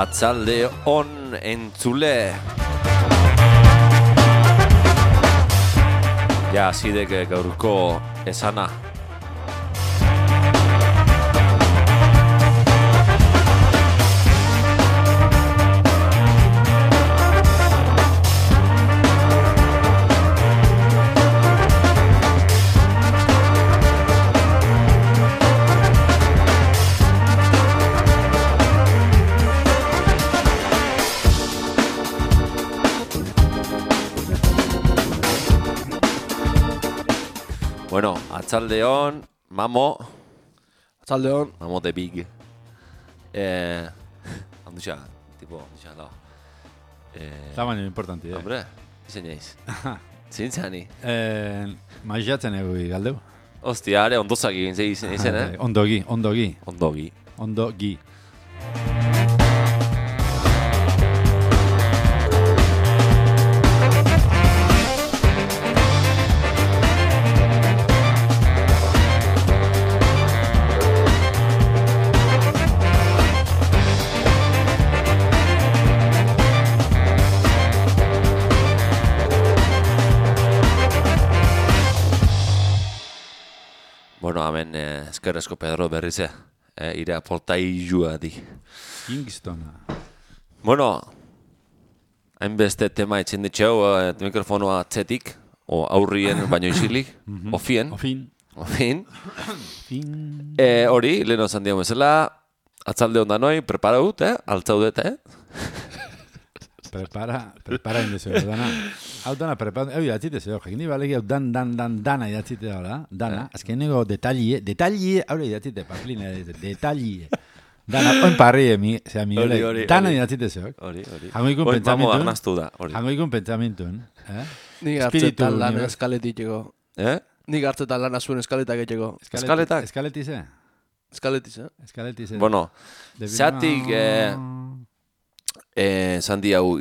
Atzalde on entzule. Ja, zidek gaurko esana. Bueno, atzaldeon, mamo. Atzaldeon. Mamo de big. Handuxa, tipo, handuxa da. Tamaño importante, Hombre, izen jaiz. Zintzani. Maizatzen egu galdeu. Ostia, are, ondozak egin izen, Ondogi. Ondogi. Bueno, hemen eskerrezko Pedro berrize, ira portailua di. Kingstona. Bueno, hainbeste tema etxen ditxeu, mikrofonoa atzetik, o aurrien baino isilik, ofien. Hori, leheno zan diago bezala, atzalde onda noi, preparaut, altzaudet, Prepara indezu, dana. Hau dana prepara, hau idatzite zeo, jakin balegi hau dana idatzite dara, dana. Azkeneko detallie, hau idatzite, paplina, detallie. Dana, oin parri, zera Miguel, dana idatzite zeo. Hori. Hangoikun pentsamentu. pentsamentu, Nik hartzetan lan eskaletikeko. Nik hartzetan lan azuen eskaletak etxeko. Eskaletak? Eskaletize? Eskaletize. Bueno, zatik... Sandi hau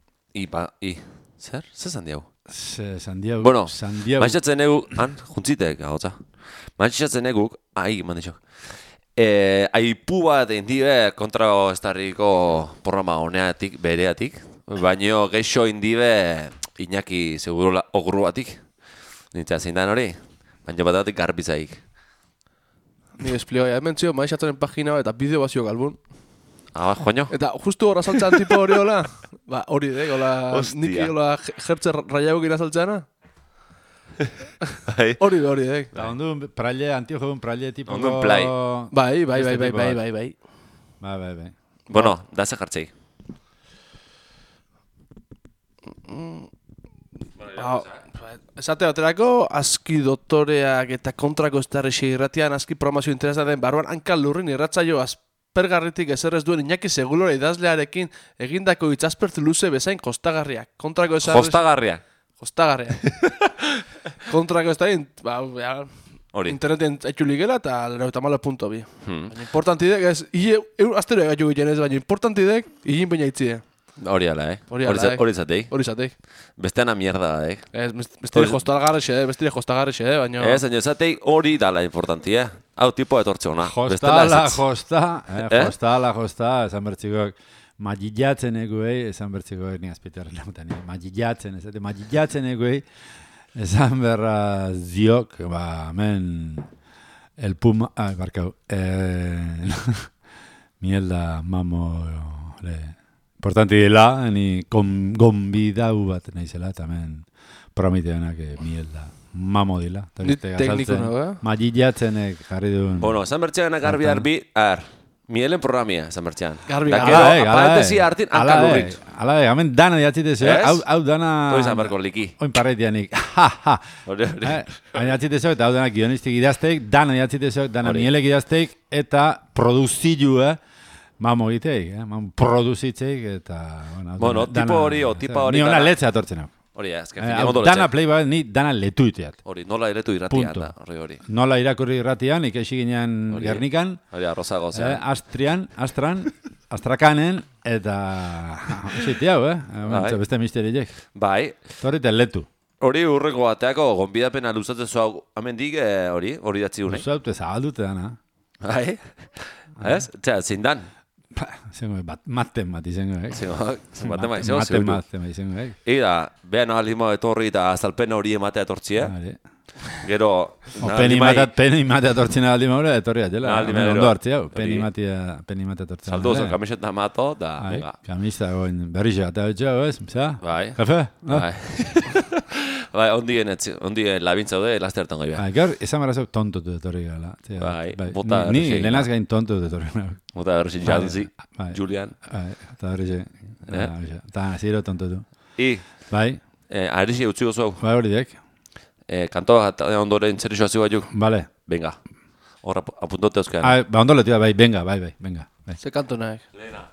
Zer sandi hau? Sandiago. Bueno, maixatzen egu juntzitek, gauza. Maixatzen eguk, mandixok. Aipu bat indibe kontra estarriko programa honeatik, bereatik. Baino geixo indibe Iñaki seguro ogru batik. Nintza zein dan hori, baino batatik garbizaik. Ni esplioa, hemen zio maixatzenen pagina eta bideo bazio galbun. Joño. Eta justu horra saltzan tipo hori hola, hori hola, niki hola jertze raiaguk azaltzeana. Hori. Da ondu praile, antiojo praile tipo... Ondu play. Bai. Bueno, da ze jartzei. Esate baterako, aski doktoreak eta kontrako estarrexi irratian aski promozio interesaten barruan hankal lurrin irratzaio aspergarritik ezer ez duen Iñaki Segulora idazlearekin egindako itzaspertu luze bezain kostagarriak. Kontrako estarrexi... Kostagarriak. Kontrako estarrexi... Interneten etxuligela eta 94.2. Importantidek ez... Azteroek gaitu giten ez, baina importantidek higin baina itzide. Hori ala, Hori zateik. Besteana mierda, Bestire jostagarrixe, baina... Ez, baina zateik hori dala importantia. Hau tipo etortze hona. Josta, esan bertzikoak. Magillatzen eguei, esan bertzikoak, ni azpitarren lamutan. Magillatzen eguei, esan berra ziok, hemen... El puma... barkau. Mielda, mamo... Importante dela, ni gonbidau bat naizela, tamen promiteanak mielda. Mamo dila. Tekniko nago, Magillatzenek jarri duen. Bueno, esan bertxean garbi, mielen programia, esan bertxean. Garbi. Parentesi hartin, hankalurrik. Ala, hemen dana diatzitezio, hau dana... Toi izan berko liki. Oin parretianik. Hori. Baina diatzitezio, eta hau dana guionistik idazteik, dana diatzitezio, dana mielek idazteik, eta produzilua, mamo egiteik, produzitzeik, eta... Bueno, tipo hori, Ni hona letzea atortzen hau. Hori, azken dana play bat, ni dana letu iteat. Hori, nola iretu irratia da, hori. Nola irakurri irratian, ikesi ginen Gernikan. Hori, arrozago, zean. Astrakanen, eta... Ziti hau, beste misteriek. Bai. Torrita letu. Hori urreko bateako, gonbidapena luzatzen zua, amendik, hori datzi unai. Luzaute zabaldute dana. Bai. Ez? Zein dan? Zengo, maten bat izango, Matema izango, Ida, behan alimo etorri eta azalpen hori ematea etortzia. Gero... Peni matea tortzina aldi maure, etorri atela. Ondo hartzia, peni matea tortzina. Salduzo, kamiseta mato, da... Kamista, berri eta betxea, ez? Bai. Kafe? Bai, ondien labintza haude, laste hartan gai behar. Gaur, esan barra zau tontotu etorri gala. Bai, ni lehenaz gain tontotu etorri gala. Bota berri Janzi, Julian. Eta berri eta ziro tontotu. Bai. Arixi utzi gozu hau. Bai, hori dek. Kantoa ondoren zerixo hazi batzuk. Vale. Venga. Horra apuntote euskara. Ba, ondoletu da, bai, venga. Ze kanto nahi. Lehena.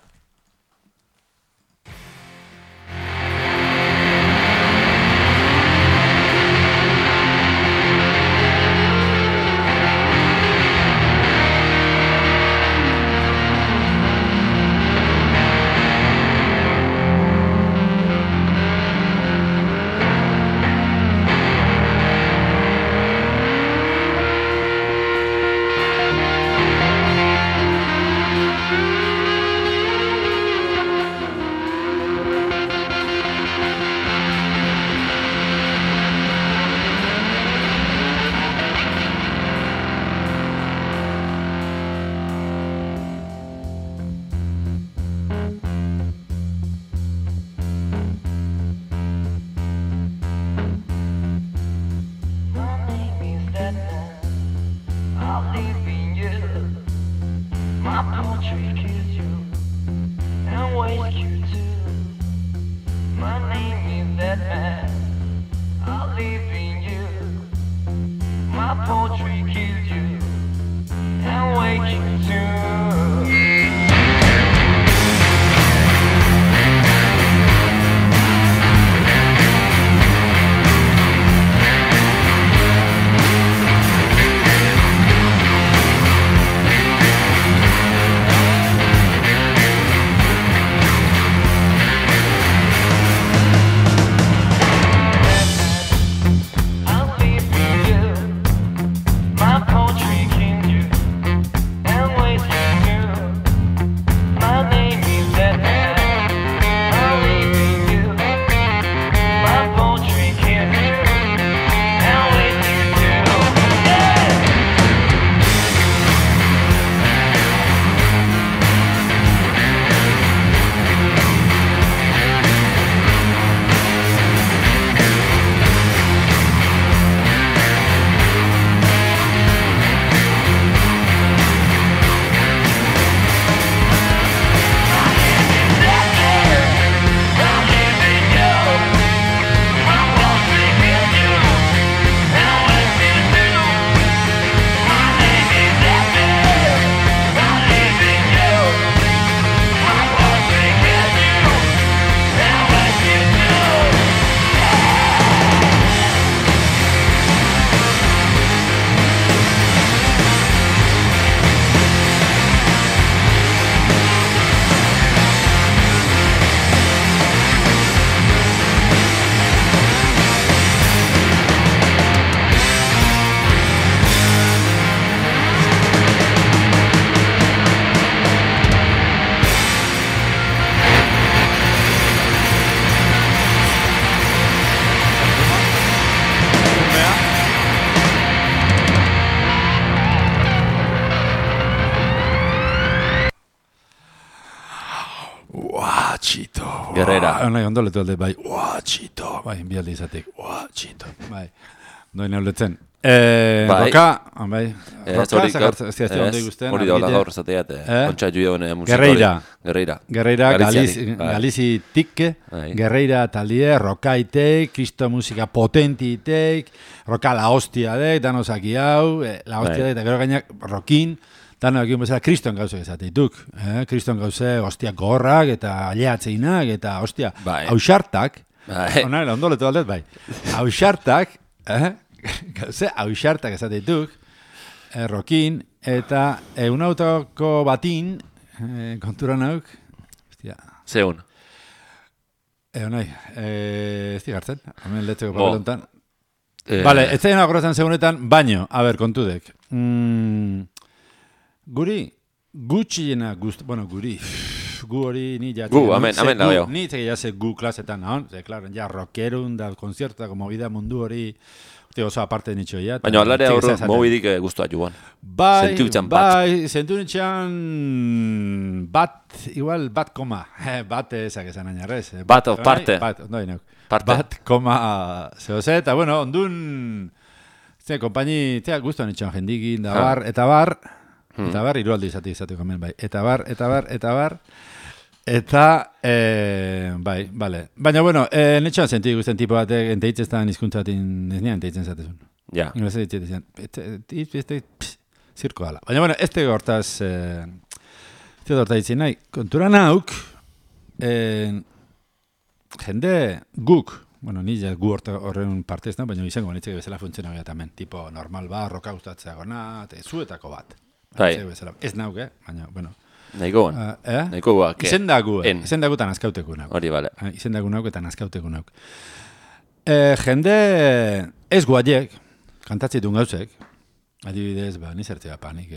Guerrera. Nahi ondoletu alde, bai, txito, bai, bialde izatek, txito, bai. Noin euletzen. Roka, bai, roka, zakartzen ondo ikusten. Hori da, hola gaur zateat, kontxa juion Guerreira, Galizitik, Guerreira talie, roka itek, kristo musika potenti itek, roka la hostia dek, danosaki hau, la hostia dek, eta gero gainak rokin, dano ekin bezala kriston gauzek esateituk. Kriston gauze, hostia gorrak, eta aleatzeinak, eta hostia, hausartak, ondoletu aldet, bai, hausartak, gauze, hausartak esateituk, rokin, eta un autoko batin, kontura nauk, hostia. Zeun. Nahi, ez digartzen, hemen letzeko papelontan. Vale, ez zaino akorratzen segunetan, baino, a ber, kontudek. Guri, gutxiena bueno, guri, gu hori ni ja... Gu, amen lago. Ni tegi jase gu klasetan, no? Claro, ja rockerun da konzertuak, movida mundu hori, oso aparte nitxo ya. Baina alare aurro mobidik guztua joan. Bai, bai, sentunitxan bat, igual bat koma, bat ezak esan ainarrez. Bat o parte. Bat, ondo ineuk. Parte. Bat koma, zehose, eta bueno, ondun, kompaini, guztua nitxan jendikin, da bar, eta bar, irualdi izateko hemen, bai. Eta bar, bai, bale. Baina, bueno, netxoan senti guztien tipo batek enteitzestan izkuntzatin, ez nian enteitzen zatezun. Ja. Inglese ditzetan, zirko gala. Baina, bueno, este gortaz, ditzen nahi, kontura nauk, jende guk, bueno, ni ja gu horren partez, no? Baina izango banitzek bezala funtzionago tamen, tipo normal ba, roka gustatzea gona, zuetako bat. Bai. Ez nauk, baina, bueno. Nahikoan. Nahikoa. Izendagu eta nazkauteku nauk. Hori, bale. Izendagu nauk eta nazkauteku nauk. Jende ez guaiek, kantatzitun gauzek, adibidez, ni zertzea panik,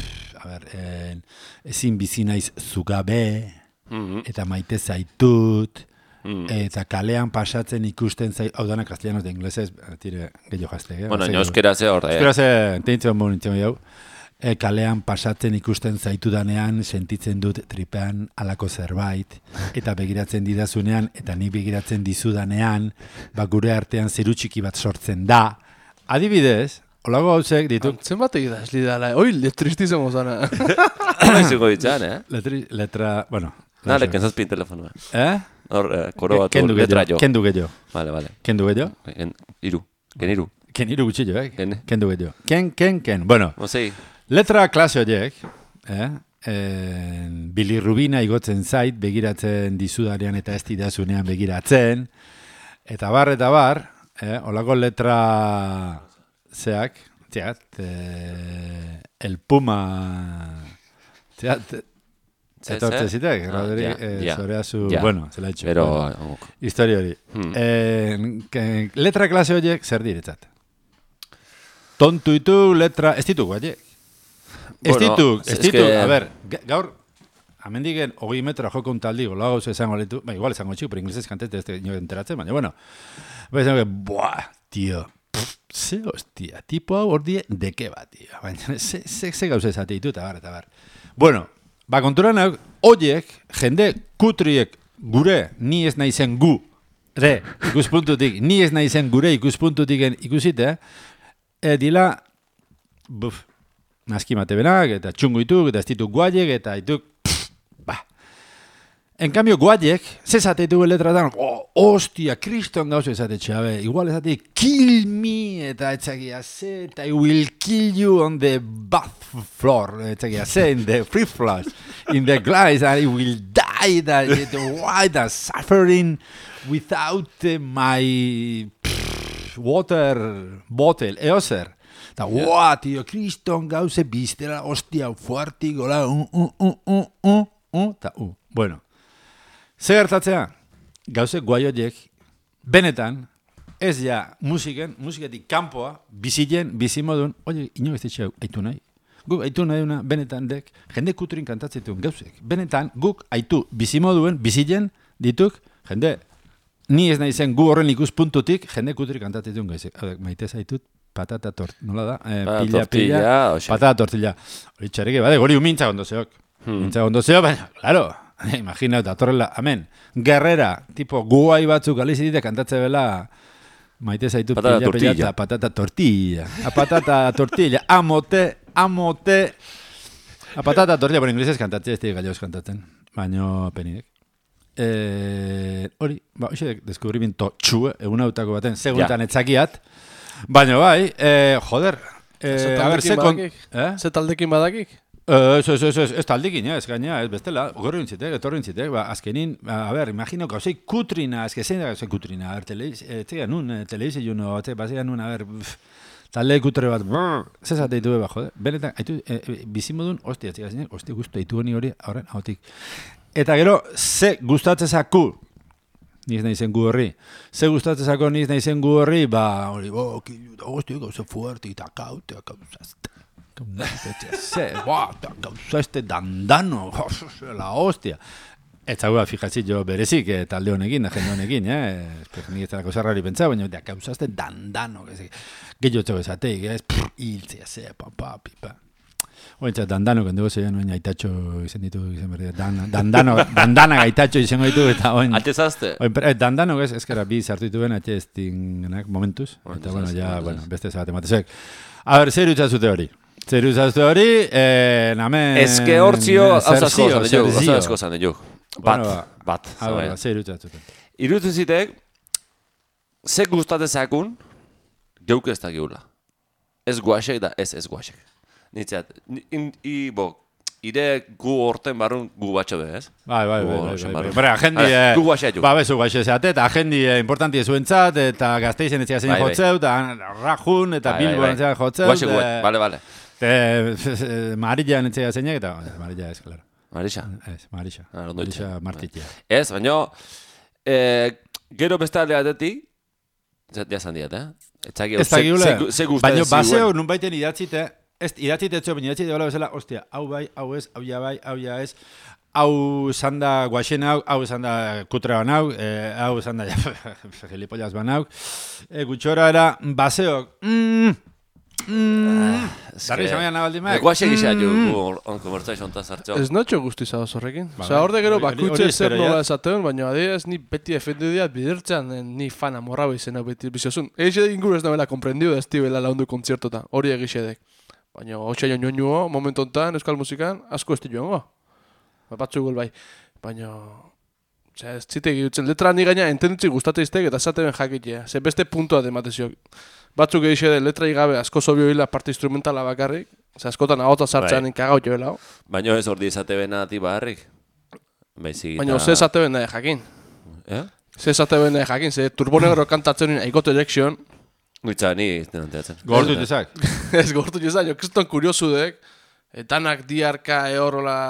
ezin bizi naiz zugabe, eta maite zaitut, eta kalean pasatzen ikusten zait, hau dana castellanos de inglesez, tire gehiago jazte. Bueno, euskera ze hor da. Euskera ze, teintzen bon nintzen jau. Kalean pasatzen ikusten zaitudanean, sentitzen dut tripean alako zerbait, eta begiratzen didazunean, eta ni begiratzen dizudanean, gure artean zeru txiki bat sortzen da. Adibidez, holago gauzek dituk... Antzen bat egidazli dala, oi, letristizen mozana. Izuko ditzan, Letra, bueno... Nale, kenzazpin telefonua. Hor, koro bat letra jo. Kendu gehiago. Vale. Kendu gehiago? Geniru. Keniru gutxillo, Kendu gehiago. Ken. Bueno, letra klase horiek, bilirrubina igotzen zait, begiratzen dizudanean eta ez didazunean begiratzen, eta bar, holako letra zeak, el puma, etortze zitek, zorea zu, bueno, zela itxo. Pero... Historia hori. Letra klase horiek zer diretzat? Tontuitu letra, ez ditu guaiek. Ez ditu, a ber, gaur, amendigen 20 metra joko un taldi, gola gauza esango letu, igual esango txik, pero inglesez kantete ez nio enteratzen, baina, bueno, esango que, buah, tío, ze hostia, tipo hau ordie deke bat, tío, baina, ze gauza esate ditu, eta bar. Bueno, konturan hau, oiek, jende kutriek gure, ni ez naizen gu, ikuspuntutik, ni ez naizen gure ikuspuntutik ikusite, dila, naskimate benak, eta txungu ituk, eta ez dituk guaiek, eta ituk, En cambio, guaiek, zezate ditu letratan, hostia, kriston gauzo ezate txabe, igual ezate, kill me, eta etzakia ze, eta I will kill you on the bath floor, etzakia ze, in the free flush, in the glass, and I will die, that suffering without my water bottle, eozer. Eta, tío, kriston gauze biztera, hostia, fuerti, gola, eta, bueno. Zer gertatzea, gauzek guaioiek, benetan, ez ja musiketik kanpoa, bizimodun, oie, ino ez ditxeu, aitu nahi. Guk aitu nahi duna, benetan dek, jende kutrin kantatzetun gauzek. Benetan, guk aitu bizimoduen, bizilen dituk, jende, ni ez nahi zen gu horren ikuspuntutik, jende kutrin kantatzetun gauzek. Maite zaitut, patata nola da? Pila, patata tortilla. Hori txarrike, bade, gori mintza gondozeok. Mintza gondozeok, baina, claro, imagina, datorrela, amen, guerrera, tipo, guai batzuk alizidite kantatze bela, maite zaitu pila, patata tortilla, amote, patata tortilla, bueno, inglesez kantatze, ez galloz kantatzen, baino peninek. Hori, hoxe, deskubrimiento txue, egun autako baten, seguntan etzakiat, baino bai, joder, ze taldekin badakik? Ez taldikin, ez gaina, ez bestela, etorri intzitek, azkenin, a ber, imagino, gauzei kutrina, ez que zein da gauzei kutrina, a ber, teleize juno, bazean nun, a ber, talde kutre bat, zezate ditu beba, jode, benetan, bizimodun, hostia, guztu ditu hori, horren, hautik. Eta gero, ze gustatzezaku, niz nahi gu horri, ze gustatzezako niz nahi gu horri, hori, hostia, gauze fuerte, eta kaute, Gauza este dandano, la hostia. Ez hau fijatzi jo berezik talde honekin, jende honekin, nik ez delako zerra hori pentsa, baina gauza este dandano, gehiago txego esateik, hiltzea, ze, pipa. Ointza, dandano, kandego zeian, oin aitatxo izen ditu, izen berri, dandana aitatxo izango ditu, eta oin... Atezazte? Dandano, ezkera, bi sartu dituen, ateztingenak momentuz, eta bueno, ja, beste zabate matezek. A ber, zer utzazute hori? Zer utzazute hori, namen... Ezke hortzio, hau zasko zan dugu. Bat. Zer utzazute. Irutzen zitek, ze gustatezakun, geuk ez da geula. Ez guaxek da ez guaxek. Nitzeat, ire gu horten barrun gu batxo be, ez? Bai. Bara, agendi... Gu guaxea juk. Ba, bezu guaxe zeate, eta agendi importanti zuentzat, eta gazteizen ez zein jotzeu, eta Rajun, eta Bilbo ez zein jotzeu. Guaxe gu, bale. Marilla ez zein eta Marilla ez, klaro. Marisha? Ez, Marisha. Marisha Martitia. Ez, baina, gero beste aldeatetik, jazan diat, Ez da giule, baina baseo nun baiten idatzite, ez idatzite etxo, baina idatzite bala bezala, ostia, hau bai, hau ez, hau ja bai, hau ja ez, hau zanda guaxen hau zanda kutra ban hau zanda gilipollas ban hau, gutxora era, baseok, Darri zamian nabaldi maek. Guaxek izan jo, onko mertzaiz ontaz hartxo. Ez notxo guztiza horrekin. Osa, hor de gero bakutxe zer nola esateun, baina adibidez ni beti defendu diat bidertzean ni fana morrau izena beti biziozun. Egixe inguru ez nabela komprendiu da estibela laundu kontzertota, hori egixedek. Baina hotxa joan momentu ontan, euskal musikan, asko esti joango. Batzu gol bai. Baina... ez zitek gutzen letra ni gaina entenditzi gustateiztek eta esaten jakitea. Ze beste puntua dematezio. Batzuk egixe de letra igabe asko zobio hila parte instrumentala bakarrik. Ze askotan ahota sartzean inkagau jo helao. Baina ez ordi esate bena ati baharrik. Baina ze esate bena jakin. Ze esate bena jakin. Ze Turbonegro kantatzen nien Aiko Direction. Guitza, ni denanteatzen. Gortu jezak. Ez gortu jezak, jo kriston kuriosu dek. Etanak diarka horrola...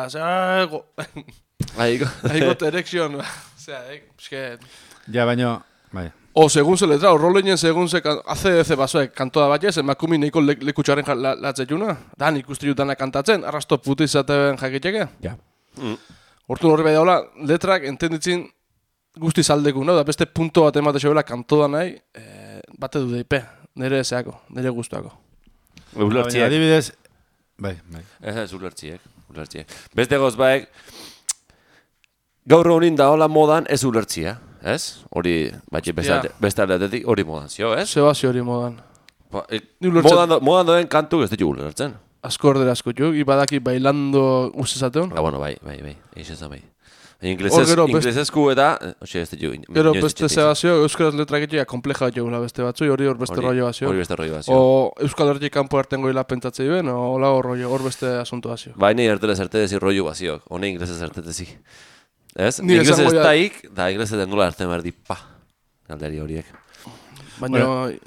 Aiko Direction. Osea, ja, baina... Bai. O segun ze letra, rolleinen segun ze ACDC basoek kantoa bat ez, emakumin neiko lekutxaren latzetxuna. Dan ikusti dana kantatzen, arrasto puti izaten jakiteke. Ja. Hortu horri bai daula, letrak entenditzin guzti zaldeku, no? Da beste punto bat emate xobela kantoa nahi, bate du deipe, nire eseako, nire guztuako. Ulertziek. Adibidez... Bai. Ez ulertziek. Beste goz baek, gaur honin da hola modan ez ulertzia. Ez? Hori, beste aldeatetik hori modan zio, ez? Sebazio hori modan. Modan doen kantu ez ditu ulertzen. Asko ordera asko juk, ibadaki bailando ustezateun. Bueno, bai, eixezan bai. Inglesezku eta, oxe, ez ditu. Gero beste sebazio, euskaraz letrak egia kompleja jogula beste batzu, hori hor beste rollo bazio. Hori beste rollo bazio. O euskal herri kanpo artengo hila pentsatze duen, o hola hor beste asunto bazio. Baina ertele zertetezi rollo bazio, hone inglesez zertetezi. Ez? Inglesez ez daik, da inglesez dengola arte merdi, galderi horiek. Baina...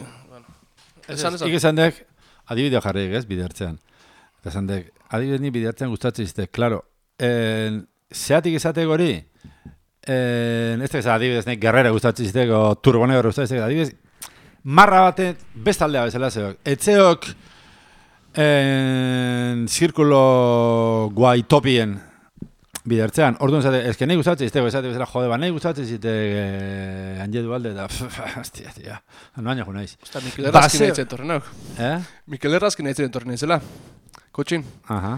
Ik esan dek, adibideo jarriek ez, bidertzean. Eta esan dek, adibidez ni bidertzean gustatzen izte, klaro, zeatik esatek hori, ez da adibidez nek Guerrera gustatzen izte, o Turbonegro gustatzen izte, adibidez, marra baten bestaldea bezala zeok. Etzeok zirkulo guaitopien bidertzean, orduan zate, ezke nahi gustatzen izte, bezala jode, nahi gustatzen izte Anjedu alde, da, hostia, tia, noaina jo naiz. Osta, Mikel Errazkin nahitzen torren nauk. Mikel Errazkin nahitzen torren naizela, kotxin. Aha.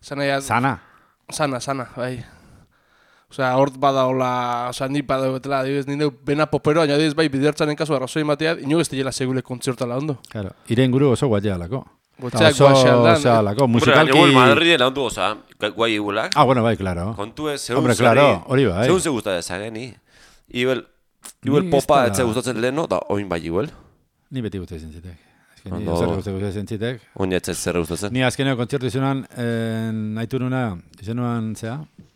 Sana, bai. Osea, hort bada hola, osea, ni bada betela, adibidez, nire bena popero, adibidez, bai, bidertzanen kasu arrazoi mateat, ino ez dela segule kontzertala ondo. Claro, iren guru oso guatea lako. Gotxeak guaxean lako, musikalki... Bueno, Madriden laundu oza, guai igulak. Bueno, bai, claro. Kontu ez, Hombre, claro, hori bai. Segun ze gusta dezagen, ni. Ibel popa etze gustatzen leheno, da oin bai iguel. Ni beti gustatzen zitek. Ni gustatzen zitek. Oin ez zer gustatzen. Ni azkeneo kontzertu izunan, nahitu nuna, izenuan, zea,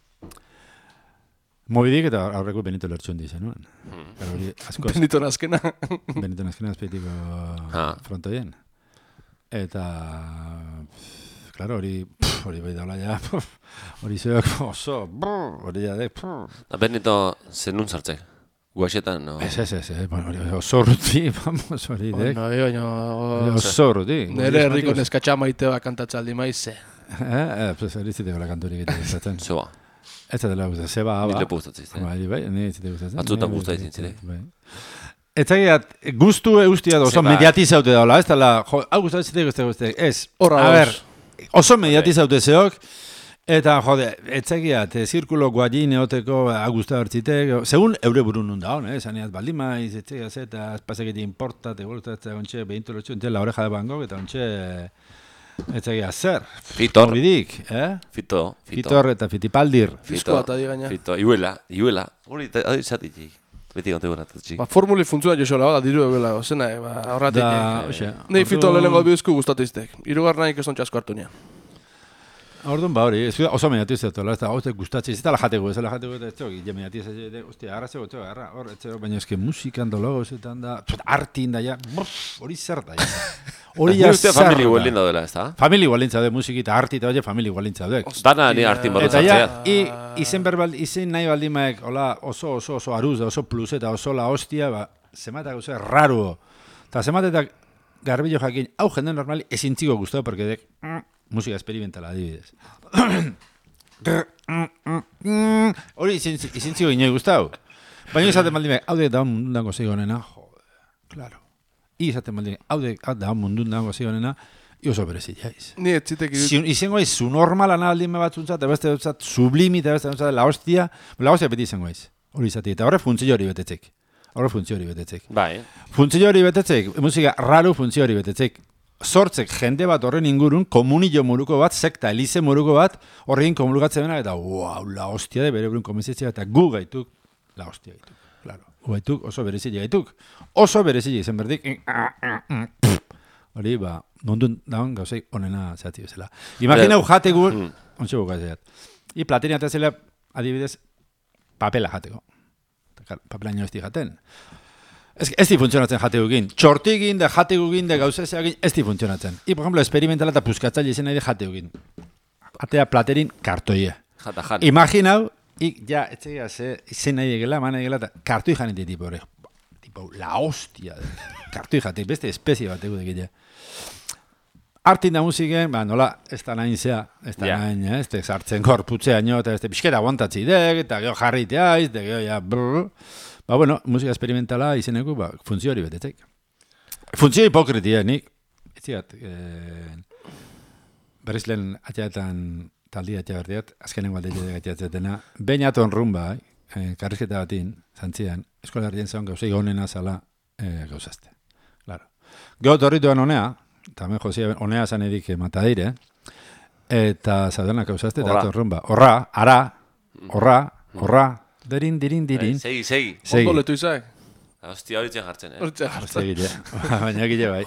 Mobidik eta aurreko Benito Lertxundi izenuan. Benito Nazkena. Benito Nazkena azpeitiko frontoien. Eta, claro, hori bai daula ja, hori zeok oso, hori jadek. Benito zenun zartzek? Guaxetan, no. Ez, bueno, oso urruti, vamos, hori dek. Oso urruti. Nere herriko neskatxa maiteba kantatzaldi maize. Pues hori ziteko la kantori egiten gustatzen. Zoa. Ez da dela gustatzen, zeba, aba. Nire gustatzen, Bai, nire ziteko gustatzen. Batzutan gustatzen zire. Ez zagiat, guztu eustia da oso Zeba. mediatizaute daula, ez dela, hau gustatzen ziteko, ez. Horra A ber, dos. oso mediatizaute zeok, eta, jode, ez zagiat, zirkulo guagin eoteko gusta bertzitek, segun eure burun nun da hon, zaniat baldin maiz, ez zagiat, eta espazeketi importa, te gultatzen, ontxe, behintolotxo, ontxe, la oreja de Van Gogh, eta ontxe, ez zagiat, zer? Fitor. Obidik, Fito. Fitor eta Fitipaldir. Fiskoa eta di gaina. Fito. Iuela. Hori, izatik. Beti gonte guratzik. Formuli funtzioa joxola, bada, diru ebela, zena, horratik. Nei fito lehenengo bihuzku gustatiztek. Irugar nahi keston txasko hartu nian. Orduan hori, ez oso mediatiz ez dut, ez da, hau gustatzen, ez da la jateko, eta ez da, mediatiz ez, ostia, agarra zego, hor, ez zego, baina eski musikan da, logozetan da, artin da, ja, hori zer da, ja. Hori ja zer da. Famili guelin dela, ez da? Famili guelintza de musiki eta arti eta baina famili guelintza de. Dana ni artin borra Eta ja, zartzea. izen nahi baldimaek, hola, oso aruz da, oso plus eta oso la hostia, ba, zematak oso raruo. Eta zematetak garbillo jakin, hau jende normali ezin txiko guztau, porque dek, musika experimentala adibidez. Hori izin txiko ginei guztau. Baina izaten baldime, hau de da mundun dago zigonena, jode, claro. Izaten baldime, hau de da mundun dago zigonena, oso berezi jaiz. Ni ez zitek irut. Izango ez, zu normala nabaldime batzuntzat, eta beste dutzat, sublimi, eta beste dutzat, la hostia beti izango ez. Hori izati, eta horre funtzio hori betetzek. Bai. Funtzio hori betetzek, musika raru funtzio hori betetzek. Sortzek jende bat horren ingurun, komunillo moruko bat, sekta, elize moruko bat, horrein komunikatzen dena, eta wow, la hostia de bere burun komenzitzea, eta gu gaituk, la hostia gaituk, claro. Gu gaituk, oso berezile gaituk. Oso berezile izan berdik, hori, ba, nondun daun gauzei onena zehatzi bezala. Imaginau jategu, ontsa bukazeat. I platenia eta zela, adibidez, papela jateko. Papela ino ez di jaten. Ez di funtzionatzen jategugin. Txortigin, da jategugin, da gauzezeagin, ez di funtzionatzen. I, por ejemplo, experimentala eta puskatzaile izan nahi de jategugin. Atea platerin kartoie. Jatajan. Imaginau, ja, etxegia izen nahi egela, man egela, eta kartoi janete tipo hori. Tipo, la hostia. Kartoi jate, beste espezie bat egu dekile. Artin da musiken, ba, nola, ez da nahin zea, ez da nahin, ez da sartzen gorputzea nio, eta ez da pixketa aguantatzi dek, eta geho jarritea, ez da geho, ja, brrr. Ba, bueno, musika experimentala izeneko, ba, funtzio hori betetzek. Funtzio hipokritia, nik, ez ziat, berriz lehen atxeatan taldi atxaberdiat, azkenengo aldeile atxeatzatena, behin aton rumba, karrizketa batin, zantzian, eskola herrien zaun gauzei honena zala gauzazte. Claro. Geho torrituan honea, eta men jozia honea zan edik matadeire, eta zaudenak gauzazte, eta aton rumba. Horra, Dirin. Segi. Ondo letu izak. Hostia, hori jartzen, Baina gile bai.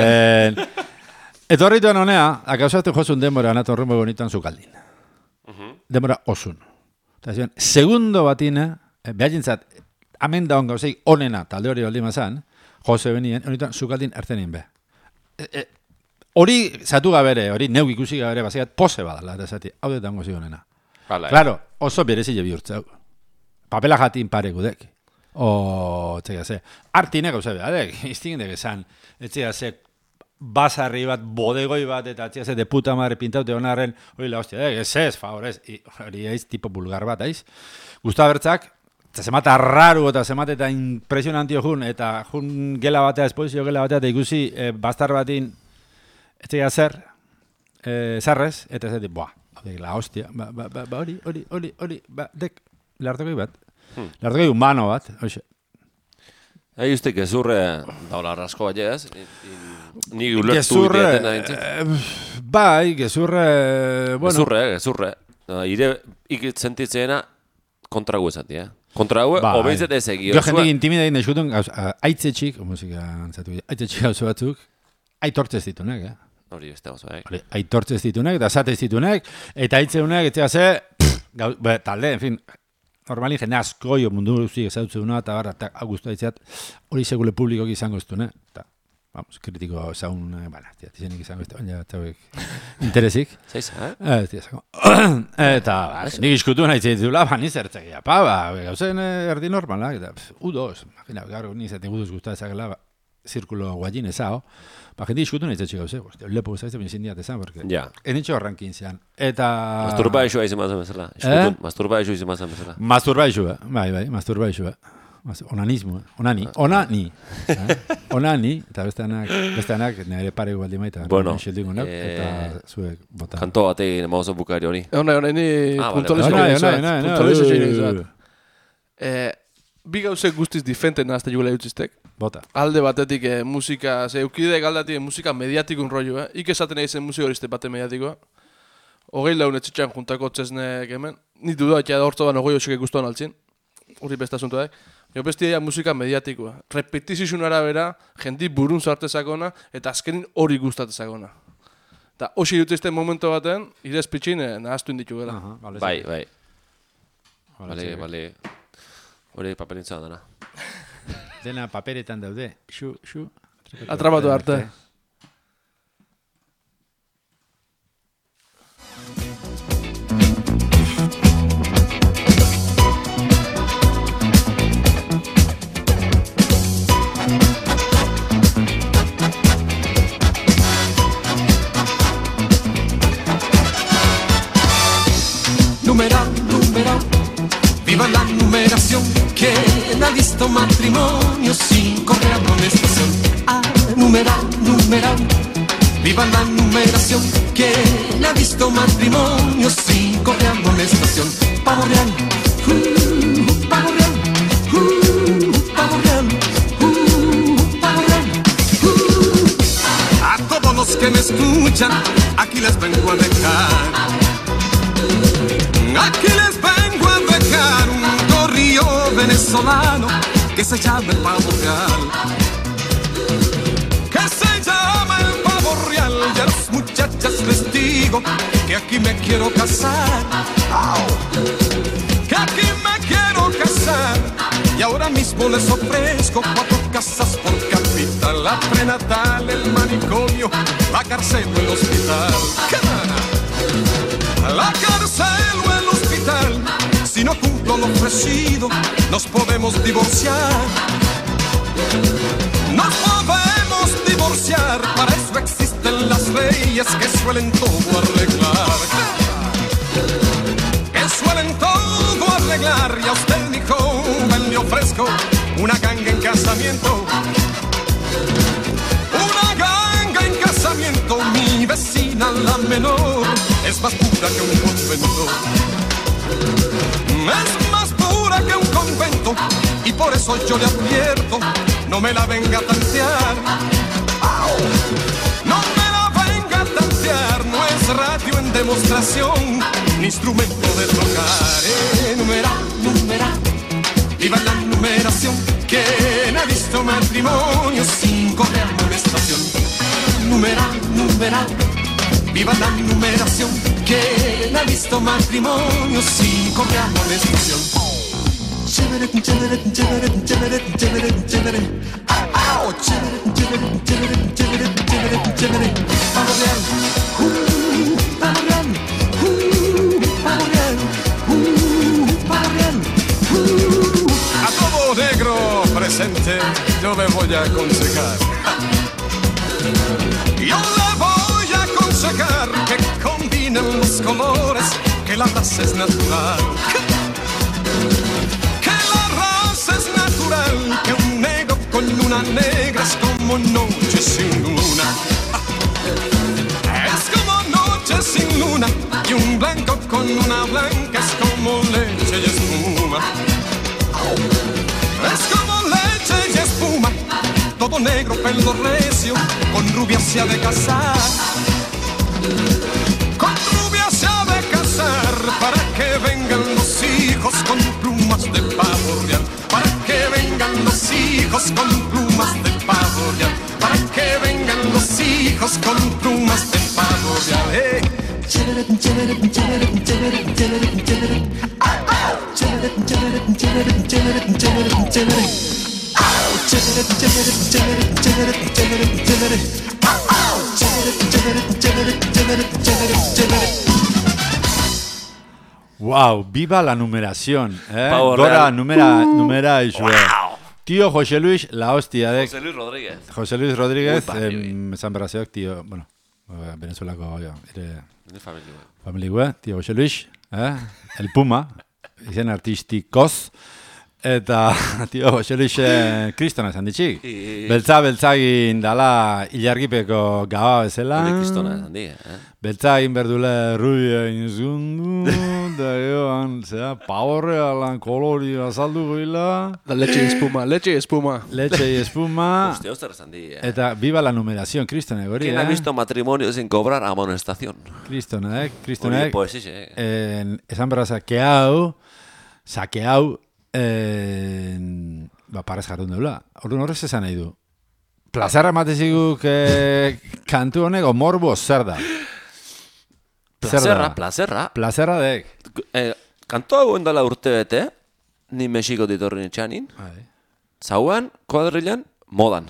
Eta horrituan honea, akauzazten jozun denbora anaton rumbo bonituan zukaldin. Denbora osun. Eta zion, segundo batine, behagintzat, amen daun gauzei onena, talde hori baldima zan, jose benien, honituan zukaldin ertenin be. Hori zatu gabere, hori neuk ikusi gabere, baziat pose badala, eta zati, hau detan gozi honena. Claro, oso berezile bihurtzau. Papela jatin pare gudek. Txega ze. Artine gauza behadek. Iztingen dek esan. Txega ze basarri bat, bodegoi bat, eta txega ze de puta madre pintaute honarren, hori la hostia, ez, favorez. Hori eiz, tipo vulgar bat, eiz. Gusta bertzak, zemata raru eta zemata eta impresionantio jun, eta jun gela batea, esposizio gela batea, eta ikusi bastar batin, txega zer, zerrez, eta zeti, la hostia, hori, dek, lartokoi bat. Lartokoi humano bat, hoxe. Uste gezurre daula rasko bat ez? Ni ulertu ideaten da bai, gezurre, bueno. Gezurre. Ire ikitzentzena kontragu esati, Kontragu, obeintzet ez egi. Jo jendik intimida egin eskutun, aitzetxik, musika antzatu, aitzetxik hauzo batzuk, aitortzez ditunek, Hori beste gozo, aitortzez ditunek, da zatez ditunek, eta aitzeunek, etxea ze, talde, en fin, normali jende asko jo mundu guztiek ezautze duna, eta barra, eta guztu haitzeat, hori segule publikoki izango ez dune. vamos, kritiko zaun, tizenik izango ez da, baina interesik. Zeiza, Eta, nik iskutu nahi zitula, niz ertzegia, gauzen erdi normalak, eta U2, imagina, gaur nizaten guduz guztatzakela, zirkulo guajin ezao, jende iskutu nahi zetxe gauze, lepo guztatzen bine zindiat ezan, porque enitxo rankin zean. Eta... Masturbaixua izan mazan bezala. Masturbaixua izan mazan bezala. Masturbaixua, bai, masturbaixua. Onanismo, onani, eta besteanak nire pare gualdi maita, eta zuek bota. Kanto batekin emaozo bukari hori. Ni puntualizo egin bi gauzek guztiz diferente nahazte jugula jutziztek. Bota. Alde batetik musika, eukide galdatik musika mediatikun rollo, Ik esaten egin musika horizte bate mediatikoa. 24 etxitxan juntako txeznek hemen. Ni dudatia da hortzo ban 28 guztuan altzin. Hori besta asuntoak. Jo bestia musika mediatikoa. Repetizizun arabera, jendi burun zartezakona, eta azkenin hori gustatezakona. Eta hoxe jutzizten momento baten, irez pitxin nahaztu inditu gela. Bai. Bale. Hori paperintza dana. Dena paperetan daude. Xu. Atrapatu arte. Numeral, viva la numeración. ¿Quién ha visto matrimonio sin correa amonestación? Numeral, viva la numeración. ¿Quién ha visto matrimonio sin correa amonestación? Pavo real, pavo real, pavo real, pavo real. A todos los que me escuchan, aquí les vengo a dejar. Aquí les vengo a dejar un corrillo venezolano que se llama el pavo real. Que se llama el pavo real. Y a las muchachas les digo que aquí me quiero casar. Que aquí me quiero casar. Y ahora mismo les ofrezco 4 casas por capital. La prenatal, el manicomio, la cárcel o el hospital. La cárcel o el hospital. Si no cumplo lo ofrecido, nos podemos divorciar. Nos podemos divorciar. Para eso existen las leyes que suelen todo arreglar. Que suelen todo arreglar. Y a usted, mi joven, le ofrezco una ganga en casamiento. Una ganga en casamiento. Mi vecina, la menor, es más pura que un convento. Es más pura que un convento. Y por eso yo le advierto, no me la venga a tantear. No me la venga a tantear. No es radio en demostración, ni instrumento de tocar. Numeral, viva la numeración. ¿Quién ha visto matrimonio sin correa amonestación? Numeral, viva la numeración. ¿Quién ha visto matrimonio sin correa amonestación? Chévere, chévere, chévere, chévere, chévere, chévere. Chévere, chévere, chévere, chévere, chévere. Pavo real, pavo real, pavo real, pavo real. A todo negro presente yo me voy a aconsejar. Yo le voy a aconsejar que combinen los colores, que la raza es natural. Que la raza es natural, que un negro con luna negra es como noche sin luna. Es como noche sin luna, y un blanco con luna blanca es como leche y espuma. Es como leche y espuma. Todo negro, pelo recio, con rubia se ha de casar. Con rubia se ha de casar, para que vengan los hijos con plumas de pavo real. Para que vengan los hijos con plumas de pavo real. Para que vengan los hijos con plumas de pavo real. Chévere, chévere, chévere, chévere, chévere, chévere. Chévere, chévere, chévere, chévere, chévere, chévere. Wow, viva la numeración, Pavo Gora real. numera iso. Tío José Luis, la hostia de José Luis Rodríguez. José Luis Rodríguez, Uy, barrio, San Braseok, tío, bueno, Venezuelako, ere Familia. familia, tío José Luis, el Puma, izen artistikoz, eta tío José Luis kristona esan ditxik. Beltzagin dala ilargipeko gaua bezala. Hori kristona esan di, Beltzagin berdule rubia inzundu, da joan, zera, pavorrealan kolori azaldu goila. Da leche y espuma, leche y espuma. Leche y espuma. Hostia, ostera esan di, Eta viva la numeración, kristona gori, ¿Quién ha visto matrimonio sin cobrar amonestación? Kristona, Hori kristona. poesixe, Esan berra sakeau, parez jarrun deula. Orduan horrez esan nahi du. Plazarra mateziguk kantu honek, o morbo zer da? Plazerra. Plazerra dek. Kanto hau endala urte bete, ni Mexiko ditorri nitxanin, zauan, kuadrilan, modan.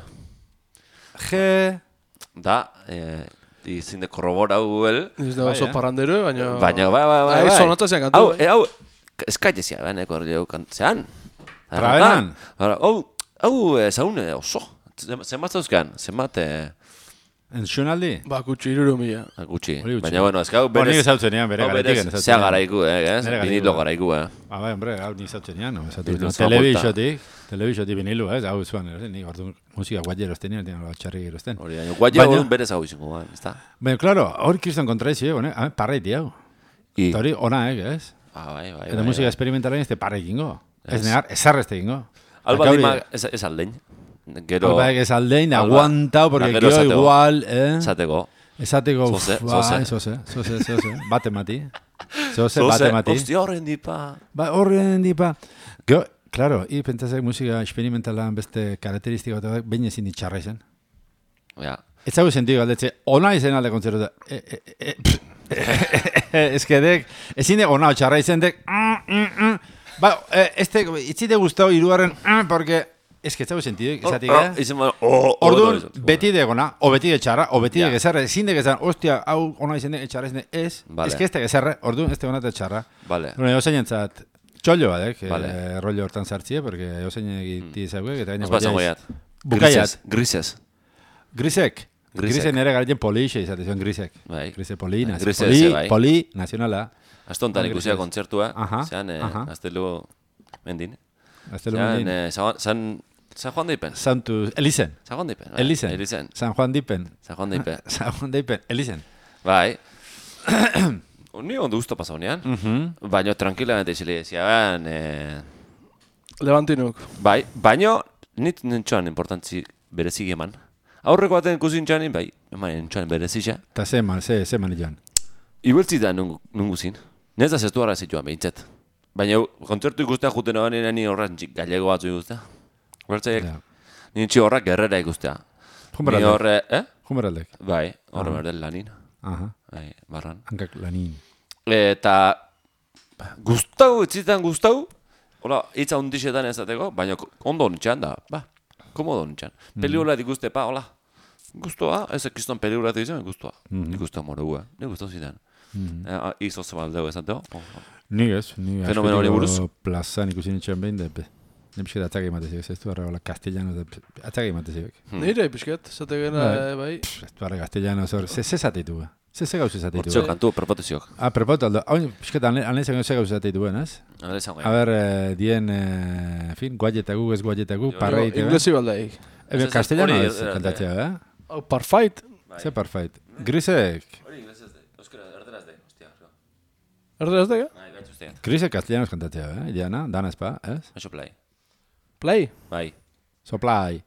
Da, izin de korrobora huel, Ez da oso parrandero, baina... baina, bai. Sonata zean kantu. Hau, eskaitezia, beneko zean. Trabenan. Hau, zaune oso. Zenbat zauzkan, zenbat... Entzunaldi? Ba, kutsi 3.000. Gutxi. Hori gutxi. Baina, bueno, ez gau Nik berez... ezautzen ean, bere garetik. Zea garaiku, Nere garaiku. vinilo garaiku, Bai, hombre, hau nik ezautzen ean, no? Vinilo Telebizotik vinilu, hau zuan, nik ordu musika guatllero esten, txarri gero esten. Hori, guatio hori berez hau izango, ez da? Baina, klaro, hori kriston kontraizio, parraiti hau. Eta hori, ona, ez? Bai. Eta musika experimentalen ez te parreikingo. Ez negar, ezarrezte ingo. Alba dima, ez aldein. Gero... Alba ez aldein, aguantau, porque gero gero esateko. igual, Zateko. Esateko, Zoze. bate mati. Zoze, bate mati. Hostia, horren dipa. Ba, horren dipa. Gero, claro, pentsazek musika experimentalan beste karakteristika bat, behin ezin ditxarra izan. Ja. Ez zau sentido galdetze, ona izen alde kontzertu. Ez que dek, ezin de ona txarra izen dek. Ba, itzite guztau iruaren, porque... Ez que ez zau sentido, esatik, Orduan, beti de gona, o beti de txarra, o beti de gezerre, ezin de gezerre, ostia, hau ona izen dek, txarra izen dek, ez que ez de gezerre, orduan ez de gona eta txarra. Vale. Bueno, eusen entzat, txollo badek, Vale. rollo hortan sartzie, porque eusen egiti zauek, eta Ez batzango jat. Bukaiat. Grises. Grisek. Grisek nere garatzen polixe izate zuen grisek. Bai. Grise poli, Grise eze, bai. poli, nazionala. Astontan ikusia kontzertua, Aha, zean, aha. aztelu mendin. Aztelu mendin. San Juan Deipen. Santu, Elizen. San Juan Deipen. Elizen. San Juan Dipen. San Juan Deipen. San Juan Dipen. Elizen. Bai. Ni ondo usto pasa honean. Baina tranquilamente izile ziaban. Levantinuk. Bai, baina nit nintxoan importantzi berezik eman. Aurreko baten ikusin txanin, bai, eman nintxoan berezia. Eta zeman joan. Igueltzi da nungu zin. Nez da zestu gara zituan behintzet. Baina kontzertu ikustea juten abanen ni horren gallego batzu ikustea. Bertzaiek, nintxi horrak gerrera ikustea. Ni horre, Jumeraldek. Bai, horre berdel lanin. Aha. Bai, barran. Hankak lanin. Eta gustau, gustau, hola, hitza hundixetan ezateko, baina ondo nintxan da, komodo nintxan. Peligula ikuste pa, hola, guztua, ez ekiston peligula izan, guztua. Nik guztua morua, nik guztua zidan. Izo zabaldeu ezateko. Nik ez, Fenomeno hori buruz? Plazan ikusi nintxan behin, Nemxet atzak ematezik, ez du harra castellano, atzak ematezik. Nire, pixket, zate gena, bai. Ez du harra castellano, ze zateitu, ze gauz zateitu. Hortzio kantu, prepoteziok. Prepote aldo, hau, pixket, anezak ze gauz zateitu, ez? A ber, dien, en fin, guaietagu, ez guaietagu, parreite, Inglesi baldaik. Castellano ez kantatzea, Parfait. Ze parfait. Grisek. Hori inglesez de, euskera, erderaz de, hostia. Erderaz dega? Grisek castellanos kantatzea, Diana, dana espa, ez? Eso play. Play? Bai. Soplai.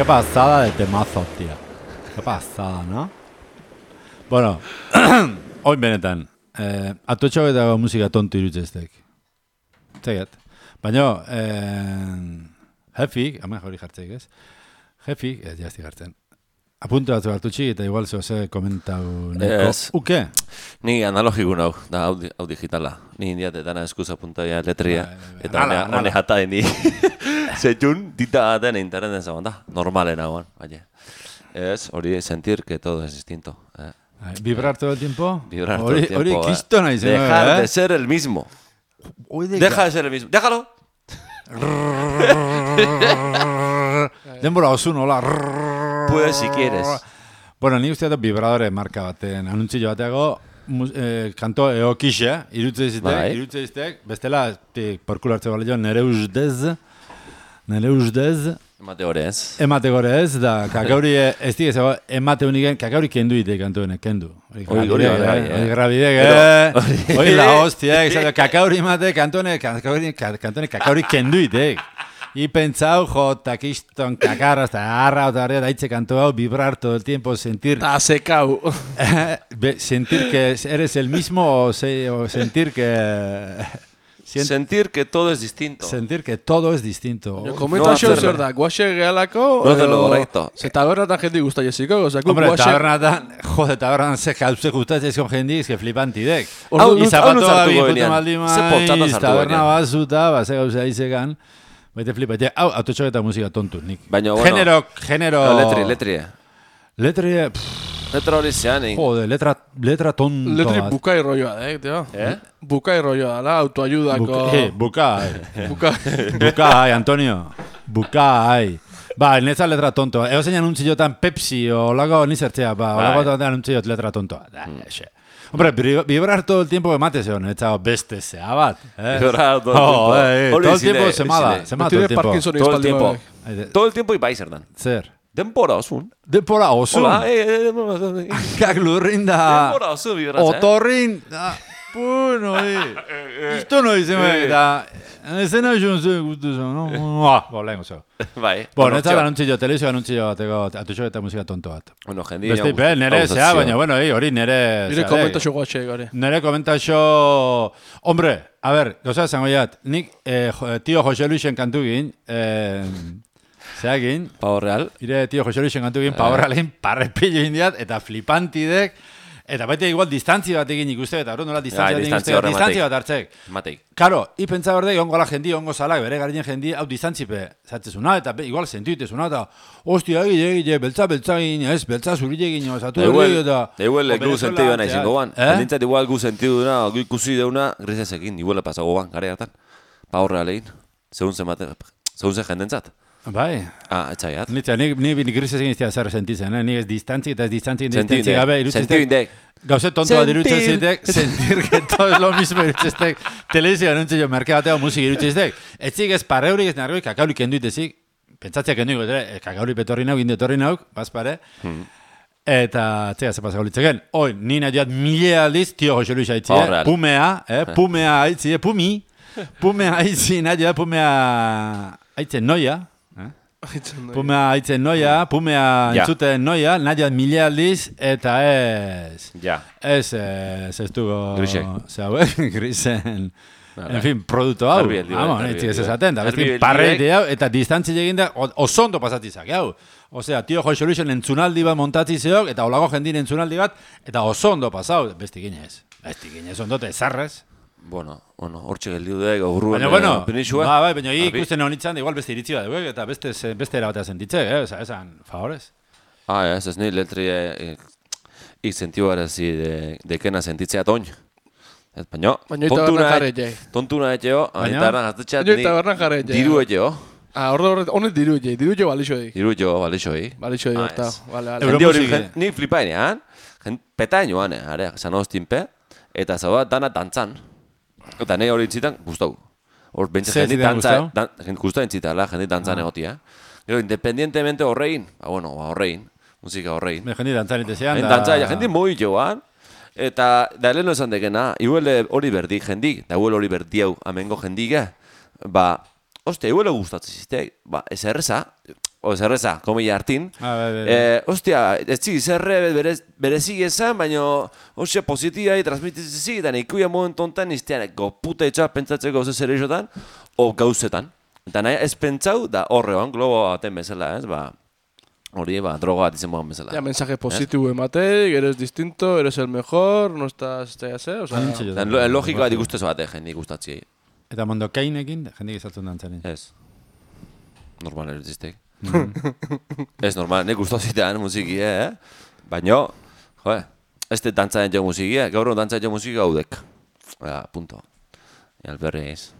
Qué pasada de temazo, tía. Qué pasada, ¿no? Bueno, hoy benetan, atotxo eta musika tontu irutzeztek. Zegat. Baina, jefik, ama hori jartzeik ez, jefik, ez jazti jartzen. Apuntu batzu hartutxi eta igual ze komentau neko. Ez. Uke? Ni analogigun hau, da hau digitala. Ni indiat dana eskuza puntaia letria. Eta hone jata ni. Zetxun, dita den interneten zaban da. Normalen hauan, baina. Ez, hori sentir que todo es distinto. ¿Vibrar todo el tiempo? Vibrar todo el tiempo. Hori kisto nahi zen. Dejar de ser el mismo. Deja de ser el mismo. Déjalo. Denbora osun, hola. Pues si quieres. Bueno, ni uste dut vibradore marka baten anuntzio bateago, kanto eokixe, irutze bestela, porkulo hartze bale jo, nere ustez, emate gore ez, da kakauri ez dik ezago, emate uniken, kakauri kendu ite kantu honek, kendu. Hori grabidek, hori la hostia, kakauri emate kantu honek, kakauri kendu itek. Y pensado, takiston, kakara, hasta arra, otra vez, daitze kanto hau, vibrar todo el tiempo, sentir... Secau. Sentir que eres el mismo o sentir que... Sentir que todo es distinto. Sentir que todo es distinto. Komentazio zer da, guaxe gehalako... No hacerlo correcto. Ze tabernetan jendi gusta jesiko, hombre, tabernetan ze jauze gustatzen ezko jendi, ez que flipantidek. Hau zapato sartuko puto benean. maldimaiz, Ze poltsatan sartuko taberna benean. bazuta, ze gauza izegan. Baite flipa, hau, atotxo eta musika tontu, nik. Baina, bueno. Genero... Letri. Letra hori zean, Jode, letra tonto. Letri bukai rolloa, tio. Bukai rolloa, la autoayudako... Bukai, Antonio. Bukai. Ba, netza letra tonto. Ego zein anuntziotan Pepsi o lago nizertzea, olago anuntzioat letra tontoa. Hombre, vibrar todo el tiempo emate zeon, etxao beste zea bat. Vibrar todo el tiempo. Todo el tiempo se mada todo el tiempo. Todo el tiempo ibai zer dan. Zer? Denbora osun. Denbora osun. Hola, Kak lurrin da. Denbora osun vibratzen. Otorrin. Bueno, Isto no dice eta esena jonze gustu zo, no? Lengo zo. Bai. Bueno, ez da anuntzio, telebizio anuntzio bateko atutxo eta musika tonto bat. Bueno, jendi. Beste pe, nere zea, baina bueno, hori nere... Nire komentaxo guatxe gare. Nere komentaxo... Hombre, a ver, gauza zango jat, nik tio Jose Luisen kantu gin, zeagin... Pavo Real. Ire tio Jose Luisen kantu gin, Pavo Realen parrepillo indiat, eta flipantidek, eta baita igual distantzi bat egin ikuste, eta hori nola distantzi bat hartzek. Mateik. Karo, ipentza berde, ongo la jendi, ongo salak, bere garinen jendi, hau distantzipe zatzezuna, eta igual sentitezuna, eta hostia, egile, beltza egin, ez, beltza zurile egin, osatu hori, eta... Igual gu sentidu nahi zingo ban. Jendintzat igual gu sentidu duna, gu ikusi deuna, grisesekin, igual pasago ban, gare hartan. Pau Realein, segun zen jendentzat. Bai. Etxaiat. Ni grisesekin iztea zer sentitzen, ni ez distantzi eta ez distantzi gabe, Sentibindek. Gauze tontoa dirutzen zitek, sentir que todo es lo mismo irutzeztek, televizio anuntzio merke bateo musik irutzeztek. Etzik ez parreurik ez narroi, kakaurik kenduitezik, pentsatziak kenduiko, kakaurik betorri nauk, indetorri nauk, bazpare, eta txega ze pasako litzeken. Hoi, nina joat mile aldiz, tio Jose Luis haitzie, pumea haitzie, pumea haitzie, nahi joat pumea haitzen noia, pumea haitzen noia, pumea entzuten noia, nahi mile aldiz, eta ez dugu... Grisen... En fin, produktu hau. Netzik ez esaten, da besti parreite hau, eta distantzi egin da, osondo pasatzizak, hau. Osea, tio Jose Luisen entzunaldi bat montatzi zeok, eta olago jendin entzunaldi bat, eta osondo pasau, besti ginez. Besti ginez, ondote, zarrez. Bueno, hortxe geldiu dek, aurruen penitsua. Bai, baina ikusten honitzen, igual beste iritzi bat dugu, eta beste erabatea sentitzek, esan, favorez. Ez nahi letri sentiuarezi dekena sentitzea toin. Baina, tontuna etxeo, anitarra gaztetxeat diru etxeo. Honet diru balixo edi. Diru balixo edi. Balixo edi, eta. Jendi hori, ni flipainean, petainoan, zan hostinpe, eta zauda dana dantzan. Eta nahi hori itzitan, guztau. Hor, bentsa jendi dantzan, guztau entzitala, jendi dantzan egotia. Gero, independientemente horrein, horrein, musika horrein. Jendi dantzan itezean, jendi moi joan, eta da leheno esan dekena, igual hori berdi jendik, da igual hori berdi hau amengo jendik, Ostia, igual gustatzen zizte, ba, ez erreza, komila hartin. Ostia, ez zerre berezik esan, baina ostia positibai transmitizizik, eta ikuia momentu honetan iztean puta etxar pentsatzeko zer esotan, o gauzetan. Eta nahi ez pentsau, da horrean, globo baten bezala, ez, ba, hori, ba, droga bat izan moan bezala. Ya, mensaje positibo ematei, eres distinto, eres el mejor, no estás, o sea... Logiko bat ikustezo bate, jendik gustatziei. Eta mondokainekin, jendik izatzen dantzaren. Ez. Normal erizistek. Ez normal, nik gustazitean musiki, Baina, joe, ez te dantzaren jo musiki, gaur dantzaren jo musiki gaudek. Punto. Alberri ez.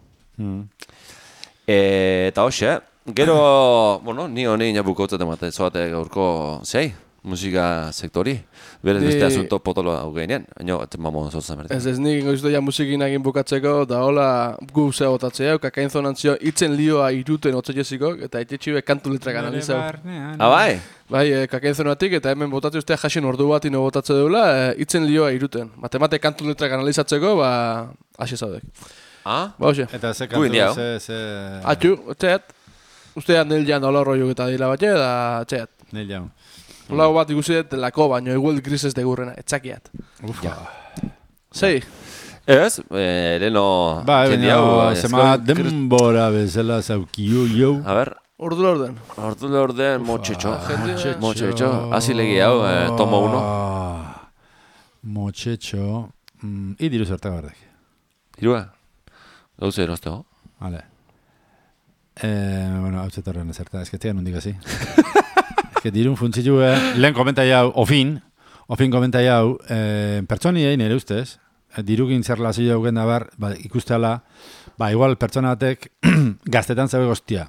Eta hoxe, gero, bueno, ni honi inabukotzat emate zoate gaurko zei, musika sektori. Berez beste asunto potolo hau gainean, baina mamo zotzen berdin. Ez nik ingo ja musikin egin bukatzeko, da hola gu zea botatzea, kakain zonantzio itzen lioa iruten otzaieziko, eta itetxibe kantu letrak analizau. Bai? Bai, kakain zonatik, eta hemen botatze ustea jasen ordu bat ino botatze deula, itzen lioa iruten. Matemate kantu letrak analizatzeko, ba, hasi zaudek. Ba, hoxe. Eta ze kantu, Atxu, txeat. Ustea nel jan hola roiuk eta dila bat, da txeat. Nel jan. Hola bat ikusi dut lako baino, igual grises de gurrena, etxakiat. Ufa. Sei. Ez, leheno... Ba, zema denbora bezala zaukio, jo. A ber. Ordula orden. Ordula orden, motxetxo. Motxetxo. Hasi legi hau, tomo 1. Motxetxo. Diru zertak bardek. Dirua? Gauze erosteko. Vale. Bueno, hau zetorren ezerta, ezketzean hundik hasi. Dirun funtzitu, lehen komentai hau, ofin komentai hau, pertsoni egin ere ustez, dirukin zer lazio hau genda bar, ikustela, igual pertsona batek gaztetan zabe goztia.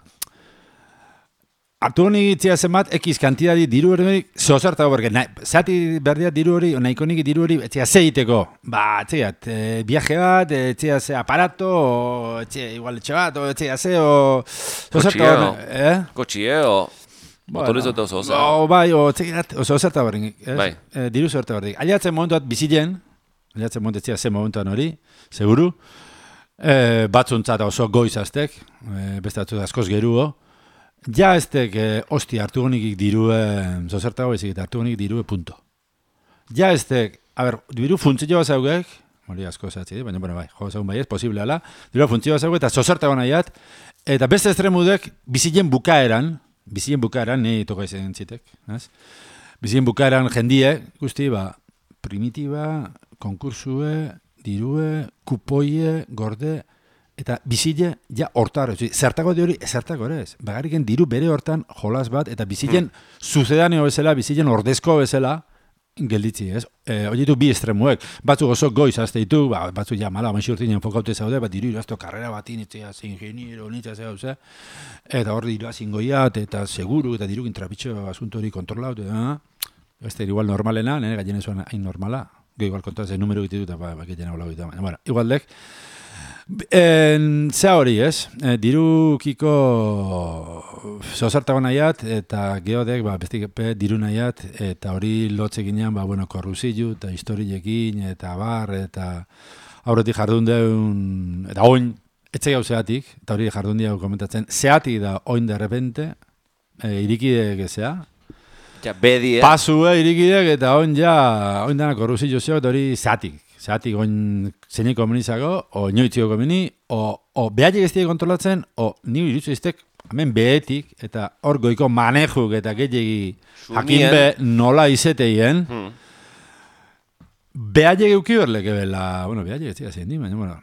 Artu honik itzia zenbat, ekiz kantidadi diru hori, zozartago berge, zati berdia diru hori, nahiko nik diru hori, etzia zeiteko, etziat, viaje bat, etzia ze aparato, etzia igual etxe bat, etzia ze, zozartago, Kotxieo. Motorizote oso oza. Bai, oso zerta barrik. Diru zerta barrik. Aliatzen momentuat bizilen, aliatzen momentuatzia ze momentuan hori, seguru. Batzuntzat oso goizaztek, beste batzut askoz geruo. Ja eztek, hostia, hartu honikik dirue, zozertago ezik, hartu honikik dirue, punto. Ja eztek, diru funtzio bat zaugek, hori asko zatzi, baina, bai, jo zagun bai ez, posible ala, diru funtzio bat zaugek, eta zozertago nahiat, eta beste estremudek, bizilen bukaeran, nahi toka izan zitek, bizien bukaeran jendie, guzti, primitiba, konkursue, dirue, kupoie, gorde, eta bizile, ja hortar, zertako di hori, zertako ere ez, bagariken diru bere hortan jolas bat, eta bizilen zuzedaneo bezala, bizilen ordezko bezala, gelditzi, ez? Oietu bi estremuek, batzuk oso goiz azte ditu, batzuk ja mala, maixurtinen enfokaute zaude, diru irazto karrera batin, itzea, ingeniero, nitzea zeu, eta hor diru azingoiat, eta seguru, eta dirukin trapitxo asunto hori kontrolaut, eta igual normalena, nire gaien ezuan hain normala, igual kontatzen numero egite dut, baketena hola egite, bueno, igualdek, zea hori, ez? Dirukiko zozartago nahiat, eta geodek, bestik diru nahiat, eta hori lotze ginean, korruzilu, eta historiekin, eta bar, eta aurretik jardun deun, eta oin, etxe gau zeatik, eta hori jardun diago komentatzen, zeatik da oin de repente, irikidek ezea, pasue irikidek, eta oin dana korruzilu zeo, eta hori zeatik. Zeatik oin zeineko komunizako, o inoitziko komuni, o behaiek ez kontrolatzen, o nire irutzu iztek, hemen behetik, eta hor goiko manejuk eta gehiagi jakinbe nola izeteien, behaiek euki berleke bela, behaiek ez dira zein di, baina,